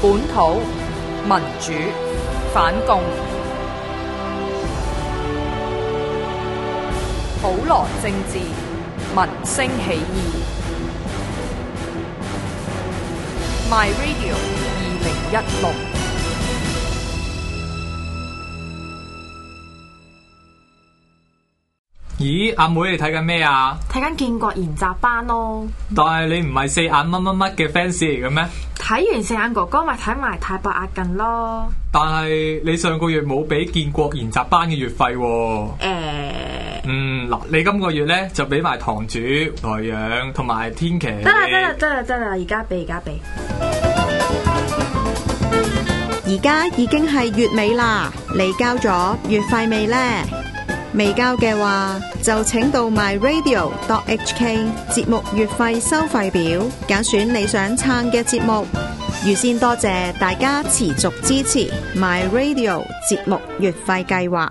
本土民主反共，普羅政治民聲起義。My Radio 2016。 咦，阿妹你睇緊咩啊？ 睇緊建國研習班咯。 但係你唔係四眼乜乜乜嘅 fans 嚟嘅咩？ 睇完四眼哥哥咪睇埋太白壓近咯。 但係你上個月冇俾建國研習班嘅月費喎。嗱，你今個月咧就俾埋堂主、台陽同埋天琪。 得啦，而家俾。 而家已經係月尾啦，你交咗月費未呢？未交嘅話，就請到 myradio.hk 節目月費收費表，揀選你想撐嘅節目。預先多謝大家持續支持 myradio 節目月費計劃。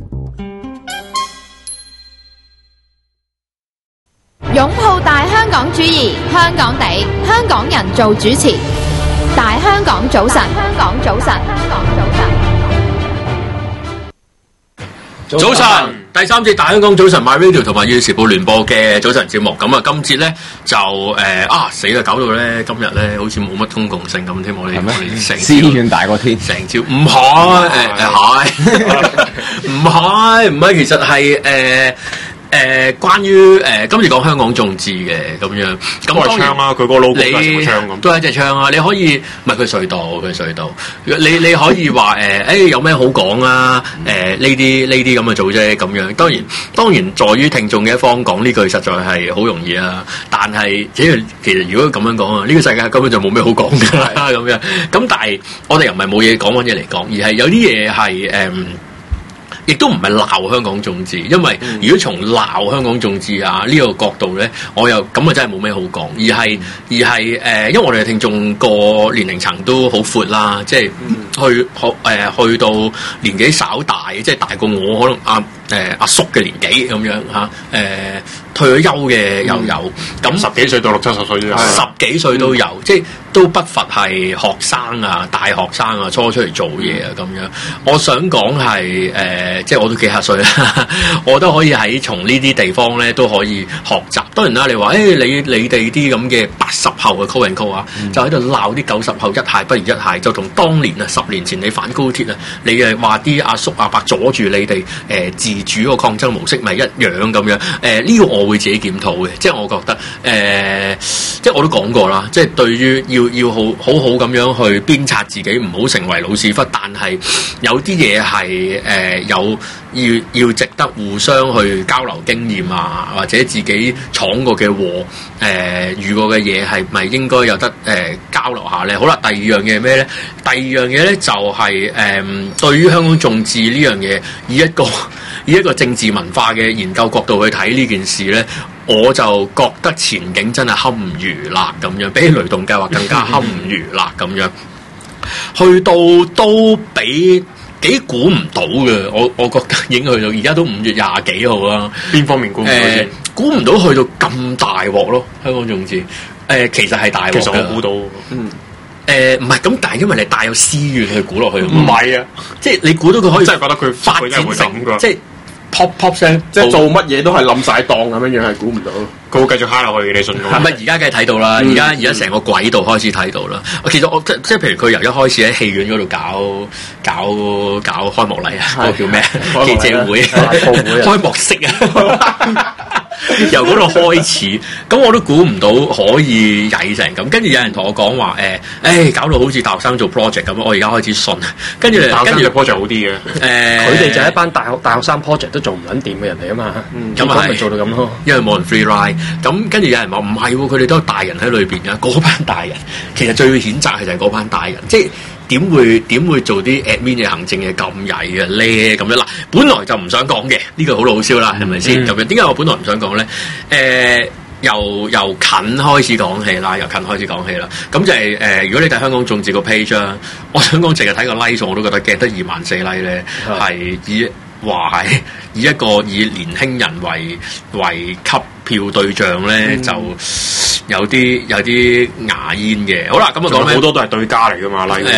擁抱大香港主義，香港地，香港人做主持。大香港早晨，香港早晨，香港早晨。 早晨，第三節大香港早晨 My Radio 同埋《粵時報》聯播嘅早晨節目，咁啊，今節咧就死啦，搞到咧今日咧好似冇乜公共性咁添，我哋成資源大過天， 成朝唔係唔係，其實係關於今次講香港眾志嘅咁樣，咁都係槍啊！佢個 logo 都係槍咁， 都係一隻槍啊！你可以唔係佢隧道，你可以話有咩好講啊？呢啲咁嘅組啫咁樣。當然，在於聽眾嘅一方講呢句，實在係好容易啊！但係其實如果咁樣講啊，呢個世界根本就冇咩好講㗎啦咁樣。咁但係我哋又唔係冇嘢講，揾嘢嚟講，而係有啲嘢係亦都唔係鬧香港眾志，因為如果從鬧香港眾志啊呢個角度咧，我又咁啊真係冇咩好講，而係因為我哋嘅聽眾個年齡層都好闊啦，即係去到年紀稍大，即係大過我可能阿叔嘅年紀咁樣嚇，退咗休嘅又有，咁 10幾歲到60-70歲都有 ，10幾歲都有，即係都不乏係學生啊、大學生啊初出嚟做嘢啊咁樣。我想講係即係我都幾廿歲啦，我都可以喺從呢啲地方咧都可以學習。當然啦，你話你哋啲咁嘅80後嘅 call and call 啊，就喺度鬧啲90後一蟹不如一蟹，就同當年啊10年前你反高鐵啊，你話啲阿叔阿伯阻住你哋自主個抗爭模式咪一樣咁樣。呢個我會自己檢討嘅，即係我覺得即係我都講過啦，即係對於要好咁樣去鞭策自己，唔好成為老屎忽，但係有啲嘢係要值得互相去交流經驗啊，或者自己闖過嘅禍，遇過嘅嘢係咪應該有得交流下咧？好啦，第二樣嘢咩咧？第二樣嘢咧就係對於香港眾志呢樣嘢，以一個政治文化嘅研究角度去睇呢件事咧，我就覺得前景真係堪虞啦咁樣，比起雷動計劃更加堪虞啦咁樣，去到都比幾估唔到嘅，我覺得已經去到而家都5月20幾號啦。 邊方面估唔到先？ 估唔到去到咁大鑊咯，香港眾志其實係大鑊嘅。 其實我估到， 唔係咁，但係因為你帶有私怨去估落去， 唔係啊， 即係你估到佢可以真係覺得佢發展成即係 pop 聲， 即係做乜嘢都係冧晒檔咁樣，係估唔到。 佢會繼續蝦落去，你信我？ 係咪而家梗係睇到啦？而家成個軌道開始睇到啦。其實我即係譬如佢由一開始喺戲院嗰度搞開幕禮啊，嗰個叫咩？記者會開幕式啊！由嗰度開始，咁我都估唔到可以曳成咁。跟住有人同我講話搞到好似大學生做 project 咁，我而家開始信。跟住 project 好啲嘅， 佢哋就係一班大學生 project 都做唔撚掂嘅人嚟啊嘛。咁咪做到咁咯， 因為冇人 free ride。咁跟住有人話唔係喎，佢哋都有大人喺裏邊㗎。嗰班大人其實最譴責嘅就係嗰班大人，即係點會做啲 admin 嘅行政嘅咁曳嘅咧？咁樣嗱，本來就唔想講嘅，呢個好老蕭啦，係咪先？咁樣點解我本來唔想講咧？由近開始講起啦，咁就係如果你睇香港眾志個 page 啊，我想講淨係睇個 like 數我都覺得驚得24000 like 咧，係以一個以年輕人為吸票對象咧，就有啲牙煙嘅。好啦，咁啊講咩？ 好多都係對家嚟噶嘛，例如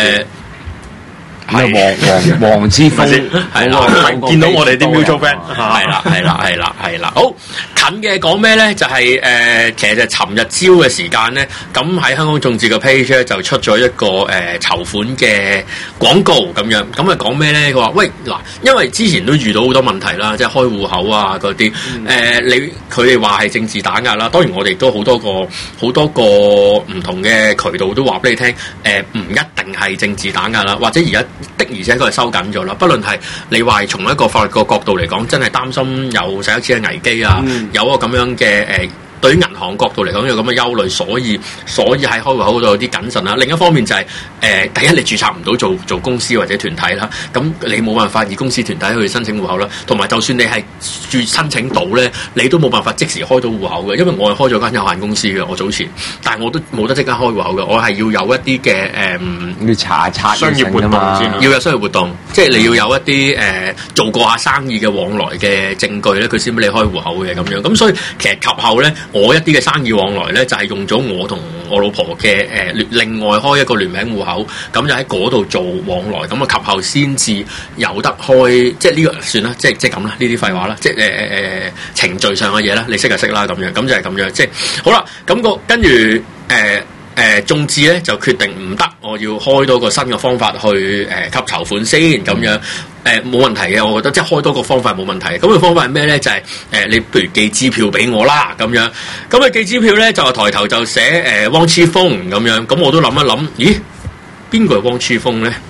黃之鋒係啦， 見到我哋啲 mutual friend 係啦。好近嘅講咩咧？就係其實就尋日朝嘅時間咧，咁喺香港眾志嘅 page 咧就出咗一個籌款嘅廣告咁樣。咁啊講咩咧？佢話喂嗱，因為之前都遇到好多問題啦，即係開戶口啊嗰啲。佢哋話係政治打壓啦。當然我哋都好多個唔同嘅渠道都話俾你聽，唔一定係政治打壓啦，或者而家的而且確係收緊咗啦。不論係你話從一個法律個角度嚟講，真係擔心有洗黑錢嘅危機啊，有個咁樣嘅對於銀行角度嚟講有咁嘅憂慮，所以喺開戶口嗰度有啲謹慎啦。另一方面就係第一你註冊唔到做公司或者團體啦，咁你冇辦法以公司團體去申請戶口啦。同埋就算你係申請到咧，你都冇辦法即時開到戶口嘅，因為我係開咗間有限公司嘅，我早前，但係我都冇得即刻開戶口嘅，我係要有一啲嘅要查商業活動先， 要有商業活動，即係你要有一啲做過下生意嘅往來嘅證據咧，佢先俾你開戶口嘅咁樣。咁所以其實及後咧，我一啲嘅生意往來咧，就係用咗我同我老婆嘅另外開一個聯名戶口，咁就喺嗰度做往來，咁啊及後先至有得開，即係呢個算啦，即係咁啦，呢啲廢話啦，即係程序上嘅嘢啦，你識就識啦，咁樣，咁就係咁樣，即係好啦，咁跟住眾志咧就決定唔得，我要開多個新嘅方法去吸籌款先咁樣。冇問題嘅，我覺得即係開多個方法冇問題。咁個方法係咩咧？就係你不如寄支票俾我啦咁樣。咁寄支票咧就抬頭就寫汪超峰咁樣。咁我都諗一諗，咦？邊個係汪超峰咧？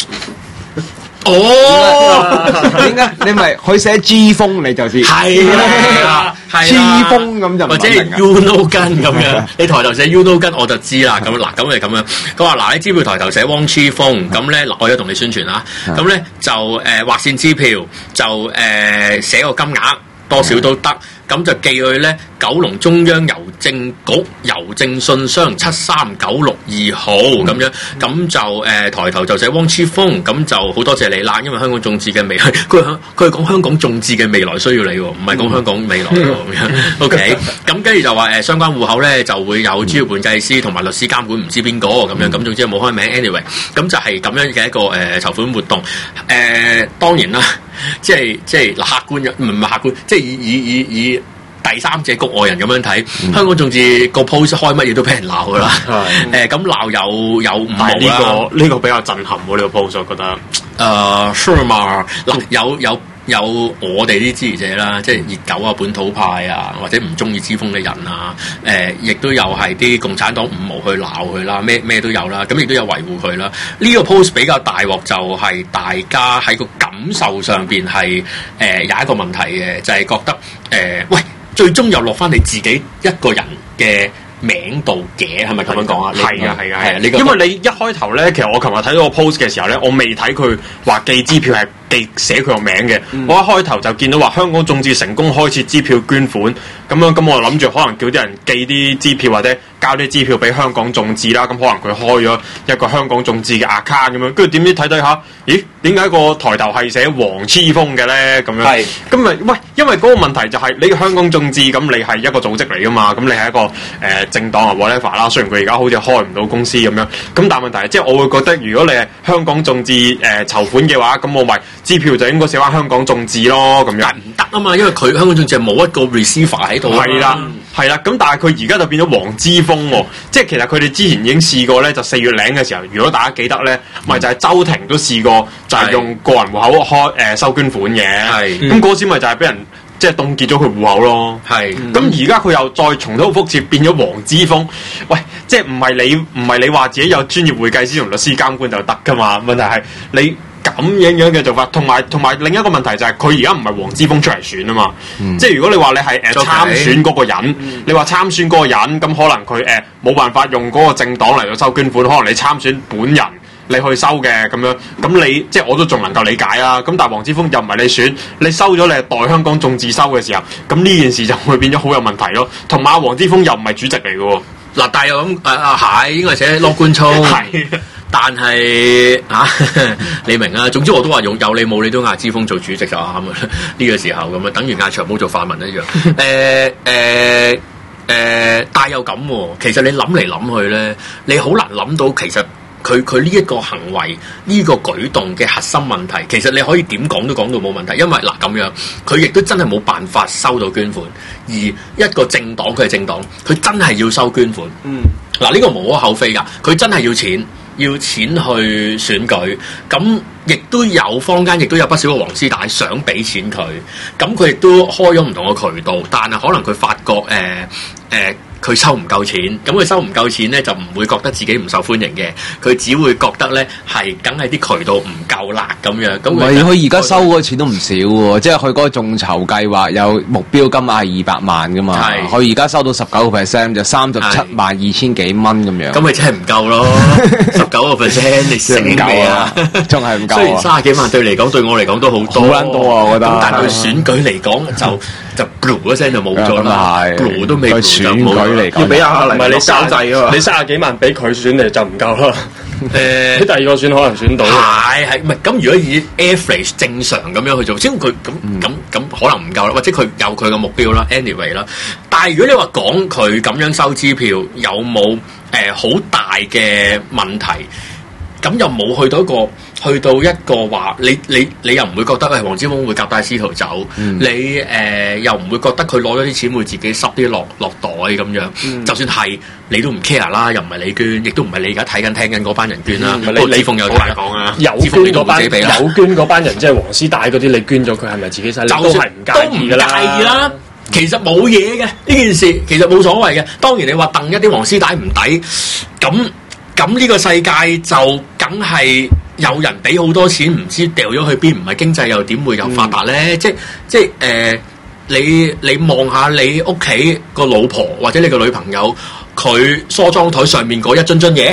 點解你咪佢寫 G 風你就知係啦 ，G 風咁就或者 Uno 根咁樣，你抬頭寫 Uno 根我就知啦。咁嗱，咁咪咁樣。佢話嗱，你支票抬頭寫汪超峰，咁咧嗱，我而家同你宣傳啦。咁咧就劃線支票就寫個金額多少都得。咁就寄去咧九龍中央郵政局郵政信箱73962號咁樣，咁就抬頭就寫汪超峰，咁就好多謝你啦，因為香港眾志嘅未來，佢係講香港眾志嘅未來需要你喎，唔係講香港未來喎咁樣。OK，咁跟住就話相關戶口咧就會有專業會計師同埋律師監管，唔知邊個咁樣，咁總之冇開名 anyway， 咁就係咁樣嘅一個籌款活動。當然啦，即係客觀唔係客觀，即係以第三者局外人咁樣睇，香港眾志個 post 開乜嘢都俾人鬧噶啦。咁鬧有五毛啦。 呢個比較震撼喎，呢個 post 我覺得。 sure 嘛，嗱有我哋啲支持者啦，即係熱狗啊、本土派啊，或者唔中意之鋒嘅人啊，亦都有係啲共產黨五毛去鬧佢啦，咩都有啦，咁亦都有維護佢啦。呢個 post 比較大鑊就係大家喺個感受上邊係有一個問題嘅，就係覺得喂。最終又落翻你自己一個人嘅名度嘅，係咪咁樣講啊？ 係啊，因為你一開頭咧，其實我琴日睇到個 post 嘅時候咧，我未睇佢話寄支票係寫佢個名嘅。我一開頭就見到話香港眾志成功開設支票捐款，咁我諗住可能叫啲人寄啲支票或者交啲支票俾香港眾志啦。咁可能佢開咗一個香港眾志嘅 account 咁樣，跟住點知睇下，咦？點解個抬頭係寫黃之鋒嘅咧？咁樣係咁咪喂，因為嗰個問題就係你香港眾志咁，你係一個組織嚟噶嘛，咁你係一個政黨啊 whatever 啦。雖然佢而家好似開唔到公司咁樣，咁但係問題係即係我會覺得，如果你係香港眾志籌款嘅話，咁我咪支票就應該寫翻香港眾志咯，咁樣唔得啊嘛，因為佢香港眾志係冇一個 receiver 喺度。 係啦，咁但係佢而家就變咗黃之鋒喎，即係其實佢哋之前已經試過咧，就4月零嘅時候，如果大家記得咧，咪就係周庭都試過，就係用個人戶口開收捐款嘅，咁嗰時咪就係俾人即係凍結咗佢戶口咯。咁而家佢又再重蹈覆轍，變咗黃之鋒。喂，即係唔係你話自己有專業會計師同律師監管就得噶嘛？問題係你咁樣嘅做法，同埋另一個問題就係佢而家唔係黃之鋒出嚟選啊嘛。即係如果你話你係參選嗰個人，你話參選嗰個人，咁可能佢冇辦法用嗰個政黨嚟到收捐款，可能你參選本人你去收嘅咁樣，咁你即係我都仲能夠理解啦。咁但係黃之鋒又唔係你選，你收咗你係代香港眾志收嘅時候，咁呢件事就會變咗好有問題咯。同埋黃之鋒又唔係主席嚟嘅喎。 嗱，但係又咁係應該寫羅冠聰。但係你明啊？總之我都話有你冇你都嗌之鋒做主席就啱啦。呢個時候咁啊，等於嗌長毛做泛民一樣。 但係又咁喎，其實你諗嚟諗去咧，你好難諗到其實佢呢一個行為呢個舉動嘅核心問題，其實你可以點講都講到冇問題，因為嗱咁樣，佢亦都真係冇辦法收到捐款，而一個政黨佢係政黨，佢真係要收捐款。嗱呢個無可厚非㗎，佢真係要錢。要錢去選舉，咁亦都有坊間亦都有不少嘅黃絲帶想俾錢佢，咁佢亦都開咗唔同嘅渠道，但係可能佢發覺佢收唔夠錢，咁佢收唔夠錢咧就唔會覺得自己唔受歡迎嘅，佢只會覺得咧係梗係啲渠道唔夠辣咁樣。咁佢而家收嗰個錢都唔少喎，即係佢嗰個眾籌計劃有目標金額係200萬噶嘛，佢而家收到19%就372000幾蚊咁樣。 咁咪真係唔夠咯，19%你死未啊？ 仲係唔夠。 雖然30幾萬對嚟講，對我嚟講都好多， 好撚多啊！我覺得。 咁但係佢選舉嚟講就 blue 一聲就冇咗啦，blue 都未選舉嚟講， 要俾下唔係你收制啊嘛？你30幾萬俾佢選你就唔夠啦。第二個選可能選到。係唔係咁？如果以 average 正常咁樣去做，即係佢咁可能唔夠啦，或者佢有佢嘅目標啦 ，anyway 啦。但係如果你話講佢咁樣收支票有冇好大嘅問題？咁又冇去到一個話，你又唔會覺得黃之鋒會夾帶私逃走，你又唔會覺得佢攞咗啲錢會自己濕啲落袋咁樣。就算係你都唔 care 啦，又唔係你捐，亦都唔係你而家睇緊聽緊嗰班人捐啦。不過子鳳有難講啊，有捐嗰班人即係黃絲帶嗰啲，你捐咗佢係咪自己使？你都係唔介意㗎啦。都唔介意啦。其實冇嘢嘅呢件事，其實冇所謂嘅。當然你話掟一啲黃絲帶唔抵咁呢個世界就梗係有人俾好多錢，唔知掉咗去邊，唔係經濟又點會有發達咧？即你望下你屋企個老婆或者你個女朋友，佢梳妝台上面嗰一樽嘢，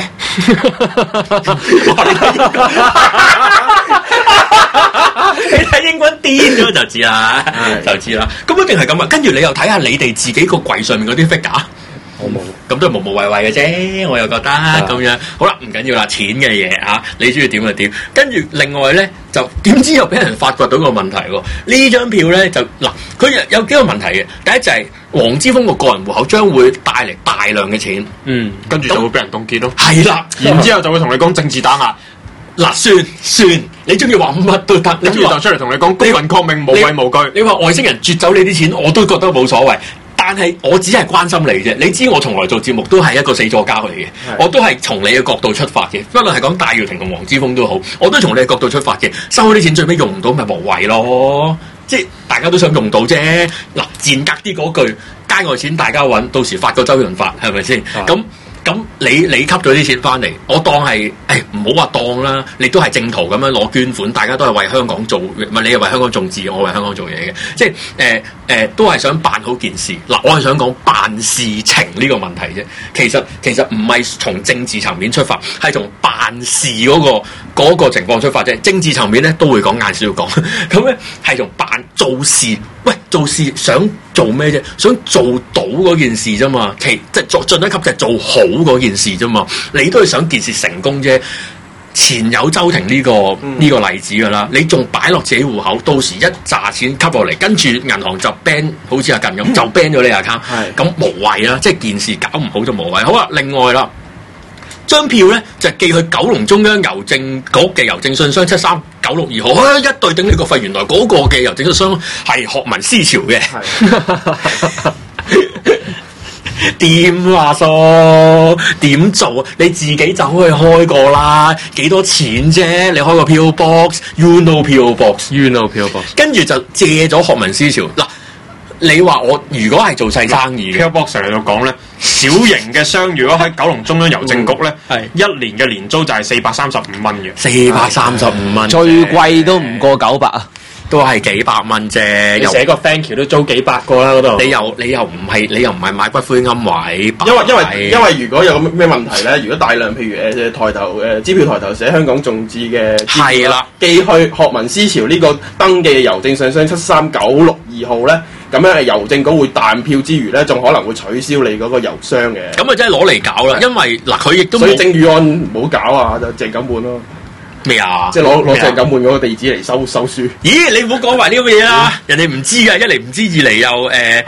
你睇英軍癲咗就知啦，就知啦。咁一定係咁啊！跟住你又睇下你哋自己個櫃上面嗰啲 figure。我冇，咁都係無無謂謂嘅啫，我又覺得咁樣。好啦，唔緊要啦，錢嘅嘢啊，你中意點就點。跟住另外咧，就點知又俾人發掘到個問題喎？呢張票咧就嗱，佢有幾個問題嘅。第一就係黃之鋒個人戶口將會帶嚟大量嘅錢， 跟住就會俾人凍結咯。 係啦， 然之後就會同你講政治打壓。 嗱，算，你中意話乜都得， 跟住就出嚟同你講公民抗命無畏無懼。 你話外星人奪走你啲錢，我都覺得冇所謂。但係我只係關心你啫，你知我從來做節目都係一個死左膠嚟嘅，我都係從你嘅角度出發嘅，不論係講戴耀廷同黃之鋒都好，我都從你嘅角度出發嘅，收嗰啲錢最尾用唔到咪無謂咯，即係大家都想用到啫。嗱，賤格啲嗰句，街外錢大家揾，到時發個周潤發係咪先？咁你吸咗啲錢翻嚟，我當係唔好話當啦，你都係正途咁樣攞捐款，大家都係為香港做，唔係你係為香港種志，我為香港做嘢嘅，即係都係想辦好件事。嗱，我係想講辦事情呢個問題啫。其實唔係從政治層面出發，係從辦事嗰個情況出發啫。政治層面咧都會講，晏少要講，咁咧係從做事。喂，做事想做咩啫？想做到嗰件事啫嘛，即係進一級就係做好嗰件事啫嘛。你都係想件事成功啫。前有周庭呢個例子噶啦，你仲擺落自己戶口，到時一揸錢吸落嚟，跟住銀行就 ban， 好似阿近咁就 ban 咗你 account， 咁無謂啦，即係件事搞唔好就無謂。好啦，另外啦。張票咧就寄去九龍中央郵政局嘅郵政信箱73962號，一對頂你個肺，原來嗰個嘅郵政信箱係學民思潮嘅。點話數？點做？你自己走去開個啦，幾多錢啫？你開個票 box，you know 票 box，you know 票 box， 跟住就借咗學民思潮嗱。你話我如果係做細生意嘅 ，Care Box 嚟到講咧，小型嘅商如果喺九龍中央郵政局咧，一年嘅年租就係435蚊嘅 ，435蚊， 最貴都唔過900啊， 都係幾百蚊啫。 你寫個 thank you 都租幾百個啦嗰度。 你又唔係買骨灰龕位， 因為如果有咩問題咧，如果大量譬如抬頭支票抬頭寫香港眾志嘅支票啦，寄去學民思潮呢個登記嘅郵政信箱73962號咧。咁樣郵政局會彈票之餘咧，仲可能會取消你嗰個郵箱嘅。 咁啊，真係攞嚟搞啦！因為嗱，佢亦都所以鄭宇安唔好搞啊，就鄭錦滿咯。 咩啊？ 即係攞鄭錦滿嗰個地址嚟收書。 咦？你唔好講埋呢咁嘅嘢啦，人哋唔知㗎，一嚟唔知，二嚟又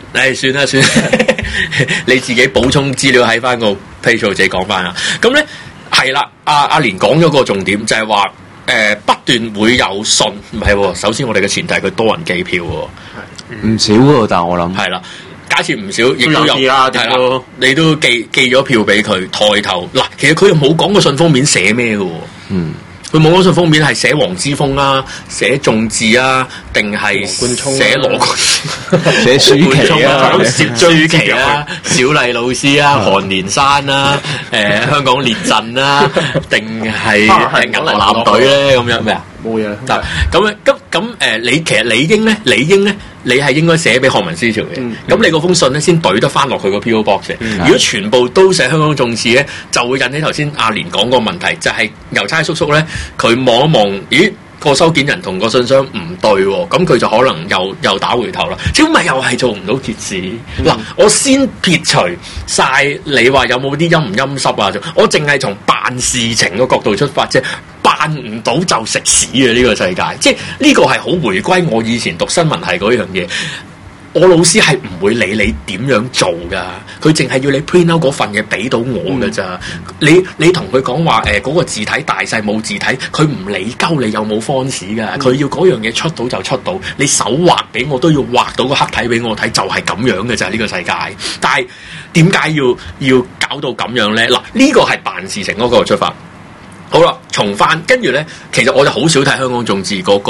算啦，你自己補充資料喺翻個 page 度自己講翻啦。咁咧係啦，阿連講咗個重點就係話不斷會有信，唔係喎。首先我哋嘅前提佢多人寄票喎， 唔少喎，但係我諗係啦。假設唔少，亦都有係啦，你都寄咗票俾佢抬頭嗱，其實佢又冇講個信封面寫咩嘅喎，佢冇講信封面係寫黃之鋒啊，寫眾志啊，定係寫羅冠聰寫舒淇啊， 舒淇啊，小麗老師啊，韓連山啊，香港列陣啊，定係銀河艦隊咧咁樣咩啊？ 冇嘢。 嗱咁你其實理應咧，你係應該寫俾學民思潮嘅。咁你嗰封信咧，先懟得翻落去個 PO Box 嘅。如果全部都寫香港眾志咧，就會引起頭先阿連講個問題，就係郵差叔叔咧，佢望一望，咦個收件人同個信箱唔對喎，咁佢就可能又打回頭啦。咁咪又係做唔到結字。嗱，我先撇除晒你話有冇啲陰唔陰濕啊？我淨係從辦事情嘅角度出發啫。辦唔到就食屎嘅呢個世界，即係呢個係好回歸我以前讀新聞系嗰樣嘢。我老師係唔會理你點樣做噶，佢淨係要你 print out 嗰份嘢俾到我噶咋。你同佢講話嗰個字體大細冇字體，佢唔理鳩你有冇 font 噶，佢要嗰樣嘢出到就出到，你手畫俾我都要畫到個黑體俾我睇，就係咁樣嘅咋呢個世界。但係點解要搞到咁樣咧？嗱，呢個係辦事情嗰個出發。好啦，重翻，跟住咧，其實我就好少睇香港眾志嗰個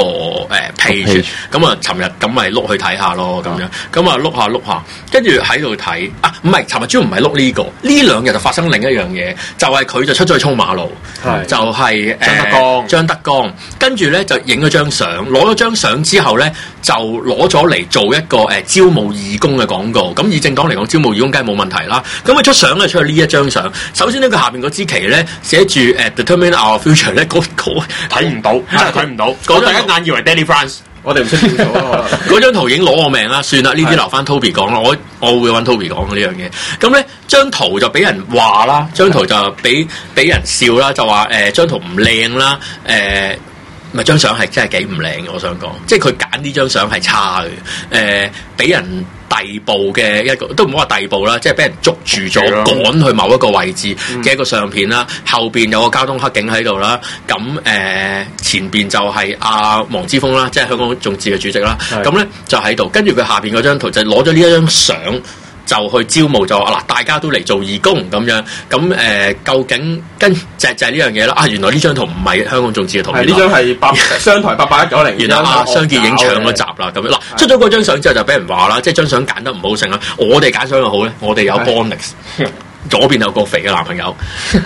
page，咁啊，尋日咁咪碌去睇下咯，咁樣，咁啊碌下，跟住喺度睇啊，唔係，尋日主要唔係碌呢個，呢兩日就發生另一樣嘢，就係佢就出咗去衝馬路，就係張德江，跟住咧就影咗張相，攞咗張相之後咧就攞咗嚟做一個招募義工嘅廣告，咁以政黨嚟講，招募義工梗係冇問題啦，咁佢出相咧出去呢一張相，首先呢，佢下邊嗰支旗咧寫住determine our future 咧，嗰睇唔到，真係睇唔到。我第一眼以為 Daddy France， 我哋唔識點做啊！ 嗰張圖已經攞我命啦，算啦，呢啲留翻 Toby 講啦，我會揾 Toby 講呢樣嘢。咁咧張圖就俾人話啦，張圖就俾人笑啦，就話張圖唔靚啦，咪張相係真係幾唔靚嘅，我想講，即係佢揀呢張相係差嘅，俾人逮捕嘅一個，都唔好話逮捕啦，即係俾人捉住咗，趕去某一個位置嘅一個相片啦，後邊有個交通黑警喺度啦，咁前邊就係阿黃之鋒啦，即係香港眾志嘅主席啦，咁咧就喺度，跟住佢下邊嗰張圖就攞咗呢一張相。就去招募就話嗱，大家都嚟做義工咁樣，咁究竟就係呢樣嘢啦。啊，原來呢張圖唔係香港眾志嘅圖， 呢張係商台8810。原來商傑已經搶咗集啦，咁樣嗱，出咗嗰張相之後就俾人話啦，即係張相揀得唔好成啦。我哋揀相又好咧，我哋有 Bonix。左邊有個肥嘅男朋友，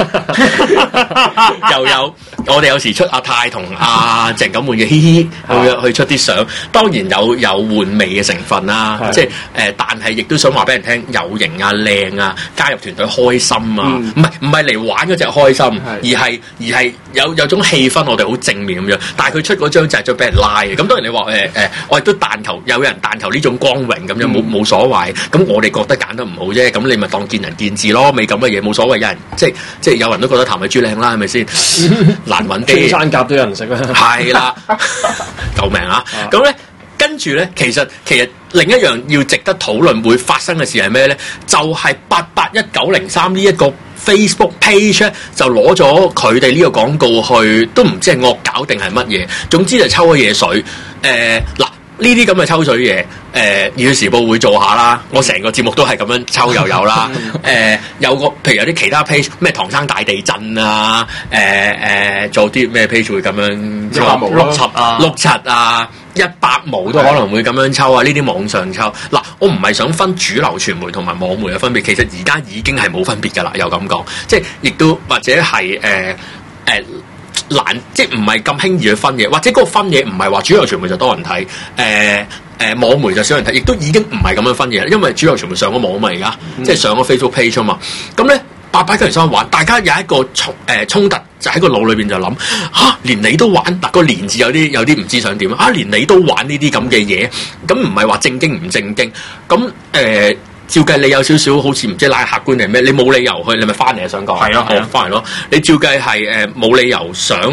又有我哋有時出阿泰同阿鄭錦滿嘅嘻嘻去出啲相，當然有換味嘅成分啦，即係但係亦都想話俾人聽有型啊、靚啊，加入團隊開心啊，唔係嚟玩嗰隻開心，而係有種氣氛，我哋好正面咁樣。但係佢出嗰張就係再俾人拉嘅，咁當然你話我亦都但求有人但求呢種光榮咁樣冇所謂，咁我哋覺得揀得唔好啫，咁你咪當見仁見智咯。未咁嘅嘢冇所謂，有人即係有人都覺得譚慧珠靚啦，係咪先？難揾啲山甲都有人食啦，係啦，救命啊！咁咧，跟住咧，其實另一樣要值得討論會發生嘅事係咩咧？就係881903呢一個 Facebook page 咧，就攞咗佢哋呢個廣告去，都唔知係惡搞定係乜嘢。總之就抽咗嘢水。嗱。呢啲咁嘅抽水嘢，《熱血時報》會做下啦。我成個節目都係咁樣抽又有啦。有個譬如有啲其他 page， 咩唐生大地震啊，做啲咩 page 會咁樣抽67啊，100毛都可能會咁樣抽啊。呢啲網上抽嗱，我唔係想分主流傳媒同埋網媒嘅分別，其實而家已經係冇分別㗎啦。又咁講，即係亦都或者係難，即係唔係咁輕易去分嘢，或者嗰個分嘢唔係話主流傳媒就多人睇，網媒就少人睇，亦都已經唔係咁樣分嘢，因為主流傳媒上咗網嘛，而家即係上咗 Facebook page 啊嘛。咁咧881903玩，大家有一個衝突，就喺個腦裏邊就諗嚇，連你都玩嗱，個連字有啲唔知想點啊，連你都玩呢啲咁嘅嘢，咁唔係話正經唔正經咁照計你有少少好似唔知拉客觀定咩？你冇理由去，你咪翻嚟想講係啊，翻嚟咯。你照計係冇理由想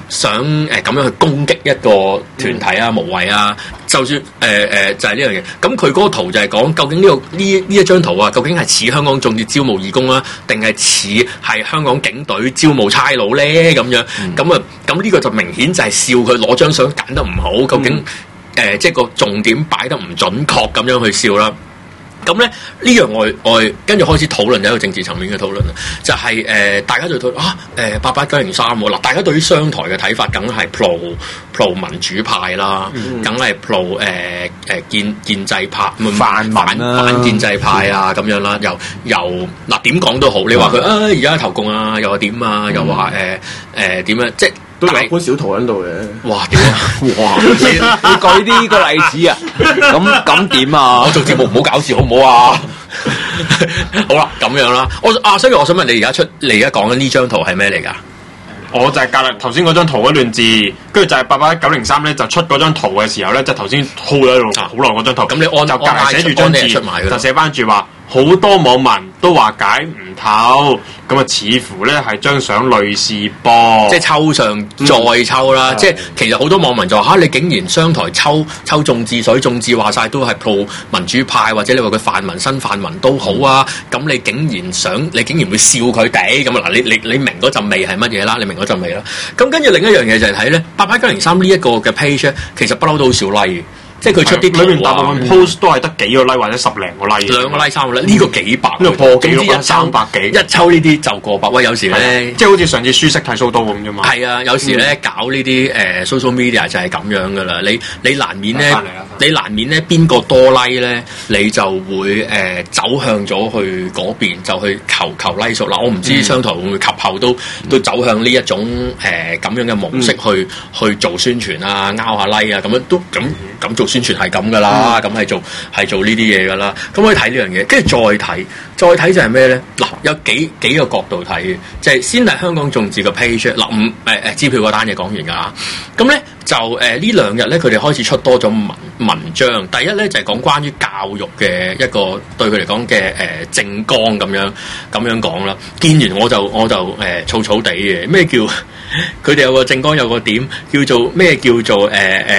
想咁樣去攻擊一個團體啊，無謂啊，就算就係呢樣嘢。咁佢嗰個圖就係講究竟呢一張圖啊，究竟係似香港眾志招募義工啊，定係似係香港警隊招募差佬咧咁樣？咁呢個就明顯就係笑佢攞張相揀得唔好，究竟即係個重點擺得唔準確咁樣去笑啦。咁咧呢樣我跟住開始討論，有一個政治層面嘅討論啦，就係大家對佢88903嗱，大家對於商台嘅睇法梗係 pro 民主派啦，梗係 pro 建制派反建制派啊咁樣啦，又嗱點講都好，你話佢而家投共啊，又話點啊，又話點樣即係。 都有一本小圖喺度嘅。 哇！屌啊！ 哇！你舉啲個例子啊？咁點啊？ 我做節目唔好搞事好唔好啊？好啦，咁樣啦。所以我想問你而家講緊呢張圖係咩嚟㗎？ 我就係隔離頭先嗰張圖嗰段字，跟住就係88903咧就出嗰張圖嘅時候咧，就頭先 hold 喺度好耐嗰張圖。咁你按就隔離寫住張字，就寫翻住話好多網民都話解唔透，咁啊似乎咧係張相類似噃，即係抽上再抽啦。即係其實好多網民就話你竟然商台抽眾志水，眾志話晒都係 pro 民主派，或者你話佢泛民新泛民都好啊。咁你竟然會笑佢哋咁啊？嗱，你明嗰陣味係乜嘢啦？你明嗰陣味啦。咁跟住另一樣嘢就係睇咧88903呢一個嘅 page 咧，其實不嬲都好少 like。即係佢出啲裏面大部分 post 都係得幾個 like 或者10零個 like， 2個 like 3個 like，呢個幾百，呢個破紀錄300幾，一抽呢啲就過百。喂，有時咧， 即係好似上次書識睇蘇刀咁啫嘛。 係啊，有時咧搞呢啲social media 就係咁樣噶啦。你難免咧邊個多 like 咧，你就會走向咗去嗰邊，就去求 like 數。嗱，我唔知商台會唔會及後都走向呢一種咁樣嘅模式去做宣傳啊，拗下 like 啊，咁樣都咁做宣傳係咁噶啦，咁係做呢啲嘢噶啦。咁可以睇呢樣嘢，跟住再睇就係咩咧？嗱，有幾個角度睇，就係先係香港眾志嘅 page。嗱，支票嗰單嘢講完㗎啦。咁咧就呢兩日咧，佢哋開始出多咗文章。第一咧就係講關於教育嘅一個對佢嚟講嘅政綱咁樣講啦。見完我就草草地嘅。咩叫佢哋有個政綱有個點叫做咩叫做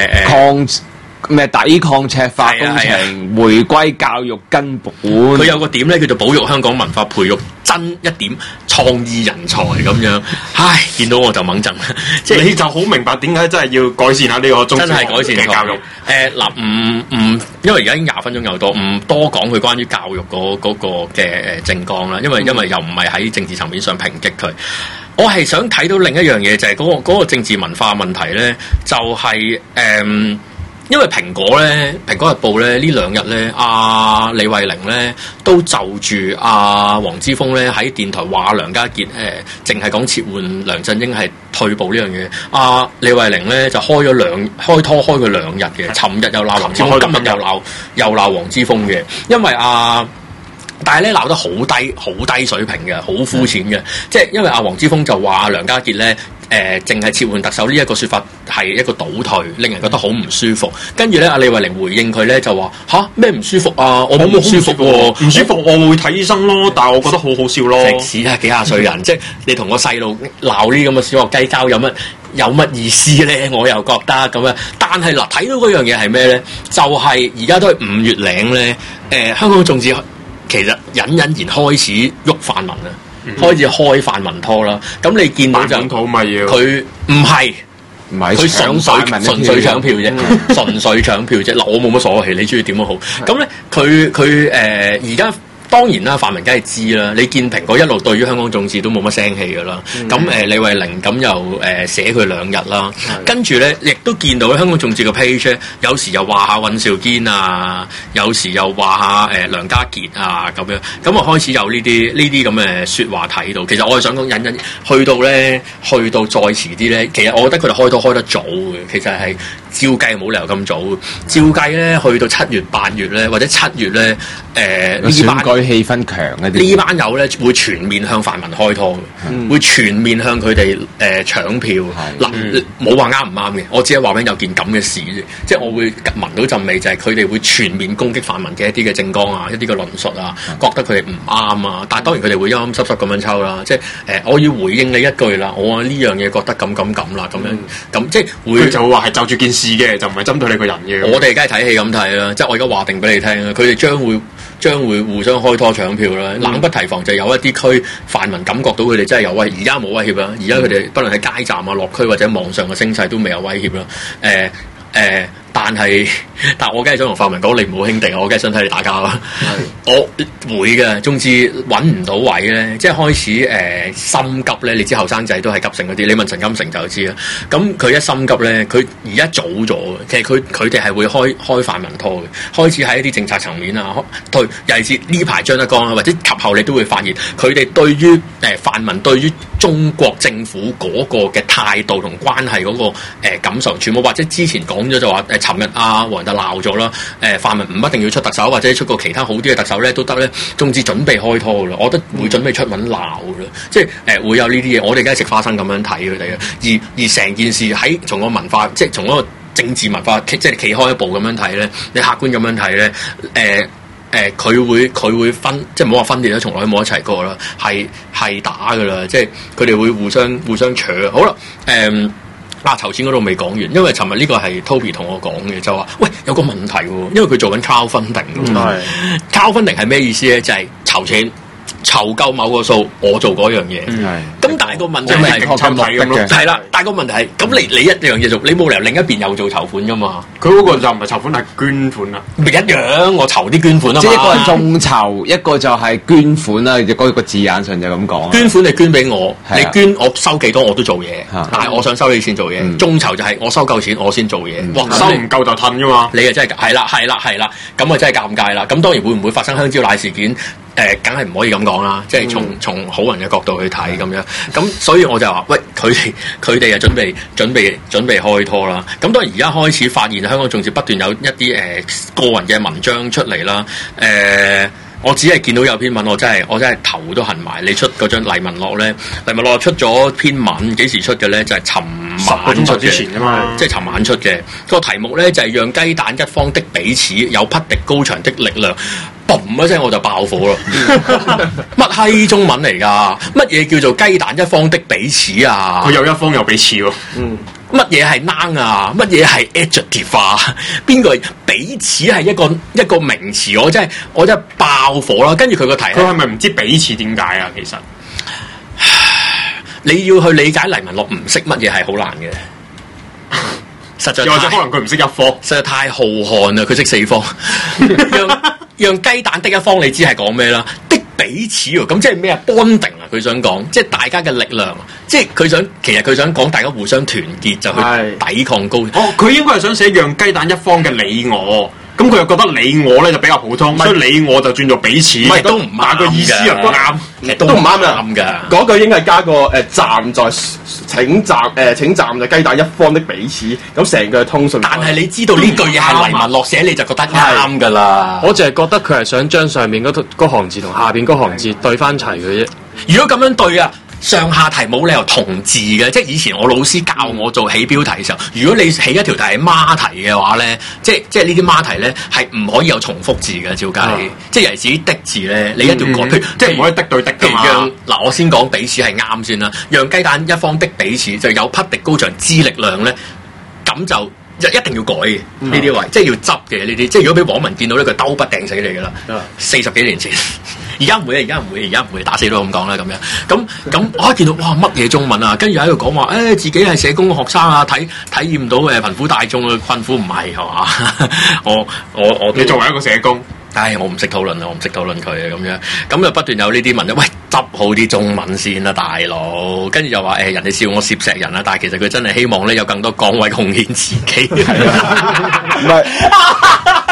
抵抗赤化工程，回歸教育根本。 佢有個點咧，叫做保育香港文化，培育真一點創意人才咁樣。唉，見到我就猛震， 即係你就好明白點解真係要改善下呢個中小學嘅教育。 因為而家已經20分鐘又多，唔多講佢關於教育嗰個嘅政綱啦。因為又唔係喺政治層面上抨擊佢。我係想睇到另一樣嘢，就係嗰個政治文化問題咧，就係因為蘋果日報咧呢兩日咧，李慧玲咧都就住黃之鋒咧喺電台話梁家傑淨係講撤換梁振英係退步呢樣嘢。李慧玲咧就開佢2日嘅，尋日又鬧黃之鋒，今日又鬧黃之鋒嘅，因為但係咧鬧得好低水平嘅，好膚淺嘅，即係因為黃之鋒就話梁家傑咧。淨係撤換特首呢一個說法係一個倒退，令人覺得好唔舒服。跟住咧，李慧玲回應佢咧就話：咩唔舒服啊？我冇唔舒服喎， 唔舒服我會睇醫生咯。但係我覺得好好笑咯。 食屎啊！幾廿歲人，即係你同個細路鬧呢咁嘅小學雞交有乜意思咧？我又覺得咁樣。但係嗱，睇到嗰樣嘢係咩咧？就係而家都係5月零咧。香港眾志其實隱然開始喐泛民啊。開始開泛民拖啦，咁你見到就佢唔係佢純粹搶票啫，純粹搶票啫。嗱，我冇乜所謂，你中意點都好。咁咧，佢而家。當然啦，泛民梗係知啦。你見蘋果一路對於香港眾志都冇乜聲氣噶啦。咁李慧玲咁又寫佢2日啦。跟住咧，亦都見到香港眾志嘅 page 有時又話下尹兆堅啊，有時又話下梁家傑啊咁樣。咁啊開始有呢啲咁嘅説話睇到。其實我係想講引去到再遲啲咧。其實我覺得佢哋開得早嘅。其實係照計冇理由咁早，照計咧去到7月8月咧，或者7月咧，呢班選舉氣氛強一啲， 呢班友咧會全面向泛民開拖嘅，會全面向佢哋搶票。嗱，冇話啱唔啱嘅，我只係話俾有件咁嘅事啫，即係我會聞到陣味，就係佢哋會全面攻擊泛民嘅一啲嘅政綱啊，一啲嘅論述啊，覺得佢哋唔啱啊。但係當然佢哋會陰陰濕濕咁樣抽啦，即係我要回應你一句啦，我呢樣嘢覺得咁啦，咁樣咁即係會佢就會話係就住件事嘅，就唔係針對你個人嘅。 我哋梗係睇戲咁睇啦，即係我而家話定俾你聽啦，佢哋將會互相開拖搶票啦。冷不提防就有一啲區泛民感覺到佢哋真係有威脅，而家冇威脅啦。而家佢哋不論喺街站啊、落區或者網上嘅聲勢都未有威脅啦。但我梗係想同泛民講，你唔好兄弟，我梗係想睇你打交啦。我會嘅，總之揾唔到位咧，即係開始心急咧。你知後生仔都係急性嗰啲，你問陳金城就知啦。咁佢一心急咧，佢而家早咗嘅。其實佢哋係會開泛民拖嘅，開始喺一啲政策層面啊，尤其是呢排張德江啊，或者及後你都會發現佢哋對於泛民對於中國政府嗰個嘅態度同關係嗰個感受，全部或者之前講咗就話尋日黃仁達鬧咗啦，泛民唔一定要出特首，或者出個其他好啲嘅特首咧都得咧，總之準備開拖噶啦，我覺得會準備出文鬧噶啦，即係會有呢啲嘢，我哋梗係食花生咁樣睇佢哋嘅，而成件事喺從個文化，即係從嗰個政治文化，即係企開一步咁樣睇咧，你客觀咁樣睇咧，佢會分，即係唔好話分裂啦，從來都冇一齊過啦，係打噶啦，即係佢哋會互相扯。好啦，籌錢嗰度未講完，因為尋日呢個係 Toby 同我講嘅，就話喂有個問題喎，因為佢做緊 crowdfunding，crowdfunding 係咩意思咧？就係籌錢。籌夠某個數，我做嗰樣嘢。咁但係個問題係係啦，但係個問題係咁你一樣嘢做，你冇理由另一邊又做籌款噶嘛？ 佢嗰個就唔係籌款，係捐款啦。 咪一樣，我籌啲捐款啊嘛。 即係一個係眾籌，一個就係捐款啦。嗰個字眼上就咁講。 捐款你捐俾我，你捐我收幾多我都做嘢，但係我想收你先做嘢。眾籌就係我收夠錢我先做嘢。哇， 收唔夠就褪啫嘛。 你啊真係係啦，咁啊真係尷尬啦。咁當然會唔會發生香蕉奶事件？梗係唔可以咁講啦，即係從好人嘅角度去睇咁樣，咁所以我就話，喂，佢哋啊準備開拖啦。咁當然而家開始發現香港仲是不斷有一啲個人嘅文章出嚟啦。我只係見到有篇文，我真係頭都痕埋。你出嗰張黎文樂咧，黎文樂出咗篇文，幾時出嘅咧？就係尋晚出之前啊嘛， 即係尋晚出嘅。個題目咧就係讓雞蛋一方的彼此有匹敵高牆的力量。嘣一聲我就爆火啦！乜閪中文嚟㗎？乜嘢叫做雞蛋一方的彼此啊？ 佢有一方有彼此喎。 乜嘢係 noun 啊？乜嘢係 adjective 啊？邊個彼此係一個名詞？我真係爆火啦！跟住佢個題， 佢係咪唔知彼此點解啊？其實你要去理解黎文樂唔識乜嘢係好難嘅，實在又或者可能佢唔識一方， 實在太浩瀚啦！佢識四方，讓雞蛋的一方，你知係講咩啦？的彼此喎，咁即係咩啊 ？bonding 啊，佢想講，即係大家嘅力量，即係其實佢想講大家互相團結，就去抵抗高。 佢應該係想寫讓雞蛋一方嘅你我。咁佢又覺得你我咧就比較普通，所以你我就轉做彼此， 都唔啱個意思又唔啱， 都唔啱㗎。嗰句應該係加個站在請站就雞蛋一方的彼此，咁成個通順。 但係你知道呢句嘢係黎文樂寫，你就覺得啱㗎啦。 我淨係覺得佢係想將上面嗰行字同下邊嗰行字對翻齊嘅啫。 如果咁樣對啊！上下題冇理由同字嘅，即係以前我老師教我做起標題嘅時候，如果你起一條題係孖題嘅話咧，即係呢啲孖題咧係唔可以有重複字嘅，照計，即係尤其是啲的字咧，你一定要改， 即係唔可以的對的㗎嘛。 嗱，我先講彼此係啱先啦，讓雞蛋一方的彼此就有匹敵高牆之力量咧，咁就。一定要改嘅呢啲位，即係要執嘅呢啲。即係如果俾網民見到呢，佢兜筆掟死你㗎啦。40幾年前，而家唔會，打死都咁講啦咁樣。咁我一見到哇乜嘢中文啊，跟住喺度講話，自己係社工學生啊，體驗到貧苦大眾嘅困苦，唔係嘛？我你作為一個社工。 我唔識討論佢咁樣，咁就不斷有呢啲問題，喂，執好啲中文先啦，大佬。跟住又話人哋笑我攝石人啦，但係其實佢真係希望咧有更多崗位貢獻自己。唔係，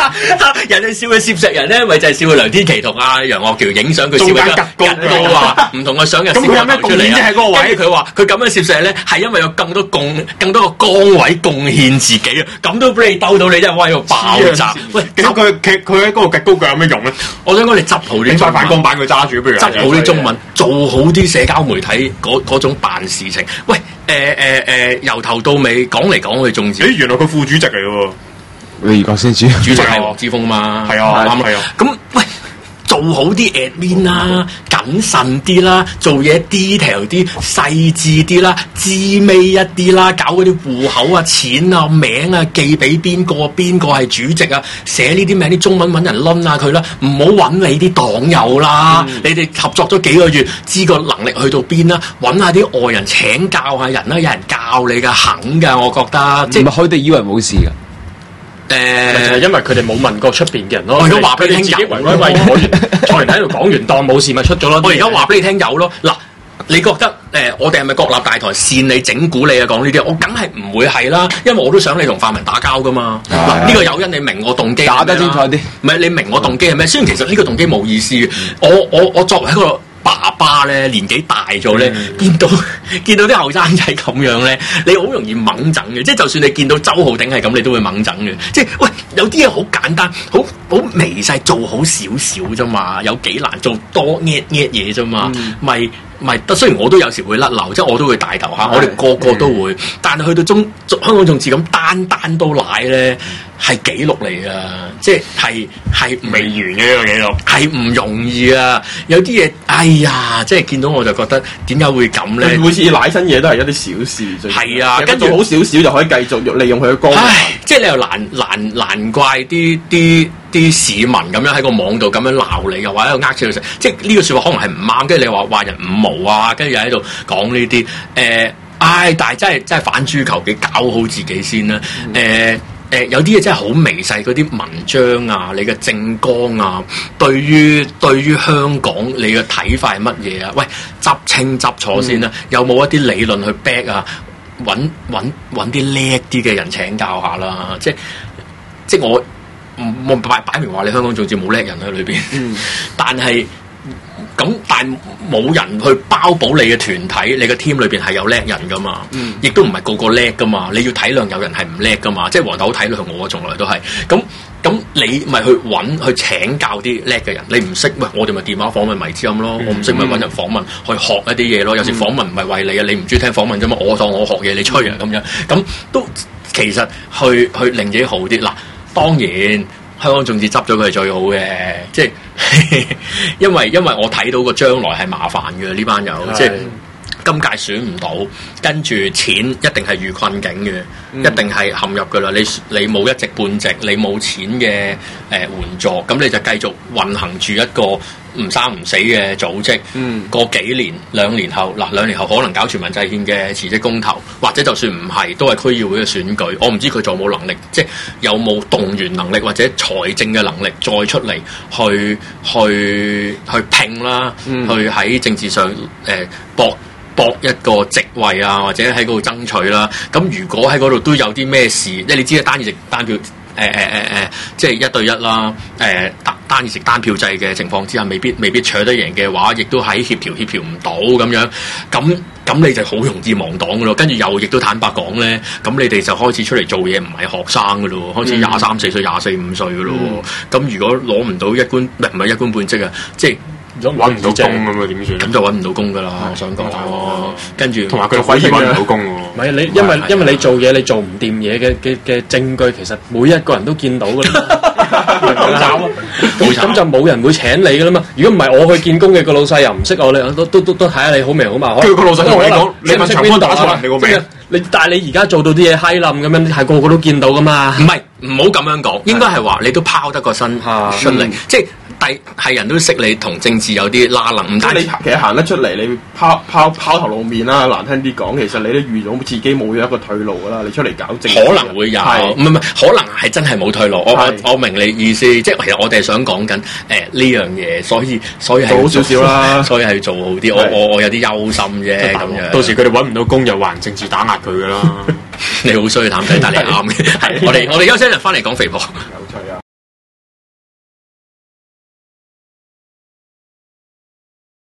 人哋笑佢攝石人咧，咪就係笑佢梁天琦同阿楊岳橋影相，佢笑佢吉高啊，唔同嘅相嘅攝個頭出嚟啊。跟住佢話佢咁樣攝石咧，係因為有更多個崗位貢獻自己啊，咁都俾你兜到你真係威到爆炸。喂， 佢喺嗰個吉高腳有咩用咧？ 我想講你執好啲中文， 反光板佢揸住，不如執好啲中文，做好啲社交媒體嗰種辦事情。喂，由頭到尾講嚟講去眾志， 原來佢副主席嚟嘅喎。 你而家先知， 主席係黃之鋒嘛？ 係啊，啱啊。 咁喂，做好啲 admin 啦，謹慎啲啦，做嘢 detail 啲、細緻啲啦，知味一啲啦，搞嗰啲戶口啊、錢啊、名啊，寄俾邊個係主席啊，寫呢啲名啲中文揾人攆下佢啦，唔好揾你啲黨友啦。你哋合作咗幾個月，知個能力去到邊啦，揾下啲外人請教下人啦，有人教你噶，肯噶，我覺得。 即係佢哋以為冇事噶。 就係因為佢哋冇問過出邊嘅人咯。 我而家話俾你聽， 自己圍威坐完喺度講完當冇事咪出咗咯。 我而家話俾你聽有咯。嗱，你覺得我哋係咪國立大台煽你整蠱你啊？講呢啲，我梗係唔會係啦，因為我都想你同泛民打交噶嘛。嗱，呢個誘因你明我動機， 打得清楚啲。 唔係你明我動機係咩？雖然其實呢個動機冇意思嘅。我作為一個爸爸咧，年紀大咗咧，見到啲後生仔咁樣咧，你好容易猛整嘅。即係就算你見到周浩鼎係咁，你都會猛整嘅。即係喂，有啲嘢好簡單，好微細，做好少少啫嘛，有幾難做多嘢啫嘛，咪得。雖然我都有時會甩漏，即係我都會大頭嚇，我哋個個都會。但係去到香港眾志咁單都奶咧，係紀錄嚟噶，即係未完嘅呢個紀錄， 係唔容易啊！有啲嘢，哎呀，即係見到我就覺得點解會咁咧？ 每次奶新嘢都係一啲小事啫。 係啊， 跟住好少少就可以繼續利用佢嘅光。 即係你又難怪啲市民咁樣喺個網度咁樣鬧你，又或者喺度呃住佢食，即係呢個説話可能係唔啱。跟住你話人五毛啊，跟住又喺度講呢啲但係真係反豬球嘅，搞好自己先啦。有啲嘢真係好微細，嗰啲文章啊，你嘅政綱啊，對於香港你嘅睇法係乜嘢啊？喂，執清執錯先啦，有冇一啲理論去 back 啊？揾啲叻啲嘅人請教下啦，即係我擺明話你香港眾志冇叻人喺裏邊，但係冇人去包保你嘅團體，你嘅 team 裏邊係有叻人噶嘛，亦都唔係個個叻噶嘛，你要體諒有人係唔叻噶嘛，即係黃豆體諒我從來都係咁你咪去揾去請教啲叻嘅人，你唔識喂，我哋咪電話訪問迷之音咯，我唔識咪揾人訪問去學一啲嘢咯，有時訪問唔係為你啊，你唔中意聽訪問啫嘛，我當我學嘢，你吹啊咁樣，咁都其實去令自己好啲。嗱，當然香港眾志執咗佢係最好嘅，即係因為我睇到個將來係麻煩嘅呢班友，即係今屆選唔到，跟住錢一定係遇困境嘅，一定係陷入噶啦。你冇一席半席，你冇錢嘅援助，咁你就繼續運行住一個唔生唔死嘅組織。過幾年2年後，2年後可能搞全民制憲嘅辭職公投，或者就算唔係，都係區議會嘅選舉。我唔知佢仲有冇能力，即係有冇動員能力或者財政嘅能力再出嚟去拼啦，去喺政治上搏一個席位啊，或者喺嗰度爭取啦。咁如果喺嗰度都有啲咩事，即係你知啦，單議席單票，即係1對1啦，單議席單票制嘅情況之下，未必取得贏嘅話，亦都喺協調唔到咁樣，咁你就好容易亡黨噶咯。跟住又亦都坦白講咧，咁你哋就開始出嚟做嘢，唔係學生噶咯，開始23、4歲、24、5歲噶咯。咁如果攞唔到唔係一官半職啊，即係揾唔到工咁啊，點算？ 咁就揾唔到工噶啦，我想講。跟住同埋佢可以揾唔到工喎。 唔係你，因為你做嘢，你做唔掂嘢嘅證據，其實每一個人都見到噶啦。咁就冇人會請你噶啦嘛。如果唔係我去見工嘅個老細又唔識我，你都睇下你好味好嘛。 跟住個老細同你講，你問長官打出嚟你個名。 但係你而家做到啲嘢閪冧咁樣，係個個都見到噶嘛。 唔係，唔好咁樣講，應該係話你都拋得個身出嚟，即係。係人都識你同政治有啲拉能，唔單止你其實行得出嚟，你拋頭露面啦，難聽啲講，其實你都預到自己冇咗一個退路噶啦，你出嚟搞政治可能會有，唔係可能係真係冇退路。我明你意思，即係其實我哋係想講緊呢樣嘢，所以係做好少少啦， 所以係做好啲。我有啲憂心啫，咁樣到時佢哋揾唔到工，又還政治打壓佢噶啦。 你好衰，譚仔，但你啱嘅。係我哋休息一陣翻嚟講肥婆。